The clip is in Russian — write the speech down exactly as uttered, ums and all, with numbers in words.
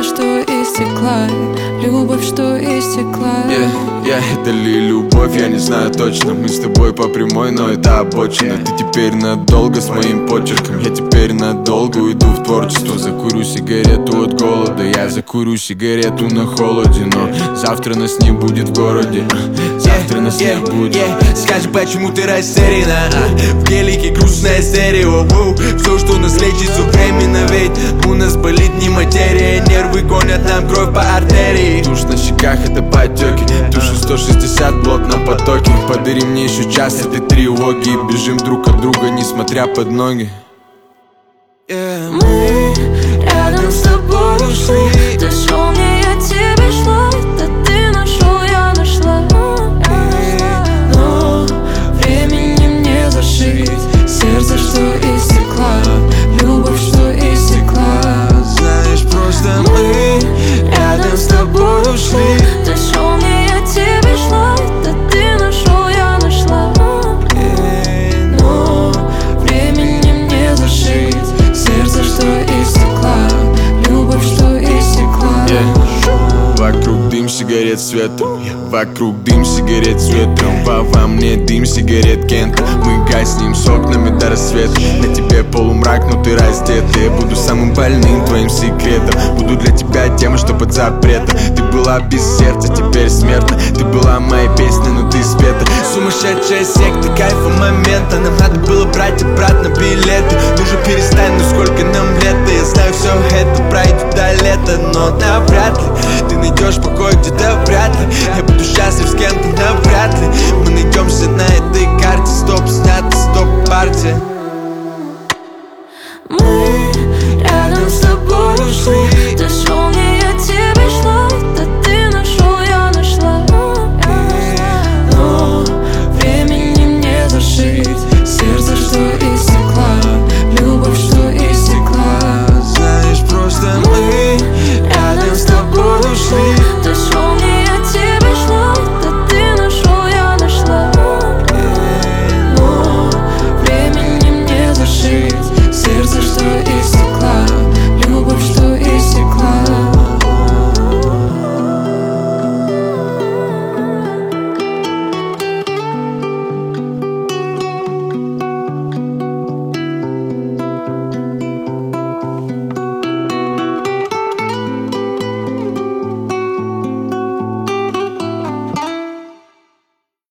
что истекла, любовь, что истекла. Yeah, yeah, это ли любовь, я не знаю точно. Мы с тобой по прямой, но это обочина. Ты теперь надолго с моим почерком, я теперь надолго уйду в творчество. Закурю сигарету от голода, я закурю сигарету на холоде. Но завтра нас не будет в городе, завтра нас не будет. Скажи, почему ты растеряна? В гелике грустное стерео. Все, что нас лечит, все временно. Ведь у нас болит не материя, нервы гонят нам кровь по артерии. Тушь на щеках, это потеки, тушу сто шестьдесят в плотном потоке. Подари мне еще час этой тревоги, и бежим друг от друга, несмотря под ноги. Yeah. Мы рядом с тобой ушли. Ты шел мне, я тебе шла. Да ты нашел, я нашла. Но времени мне зашить сердце, что истекла, любовь, что истекла. Знаешь, просто мы рядом с тобой ушли. Ты шел мне, я тебе шла. Да ты нашел, я нашла. Но времени мне зашить сердце, что истекла, любовь, что истекла. Yeah. Вокруг дым сигарет с ветром, вокруг дым сигарет с ветром. Во, во мне дым сигарет Кента. Мы гаснем с окнами до рассвета. На тебе полумрак, но ты раздета. Я буду самым больным твоим секретом. Буду для тебя тем, что под запретом. Ты была без сердца, теперь смертна. Ты была моей песней, но ты спета. Сумасшедшая секта, кайфа момента. Нам надо было брать обратно билеты. Ну же перестань, ну сколько нам лет. Я знаю, все это пройдет до лета, но навряд ли ты найдешь покой где-то, вряд ли я буду счастлив с кем-то, навряд ли мы найдемся на этой карте. Стоп, снято, стоп, партия. Мы рядом с тобой ушли.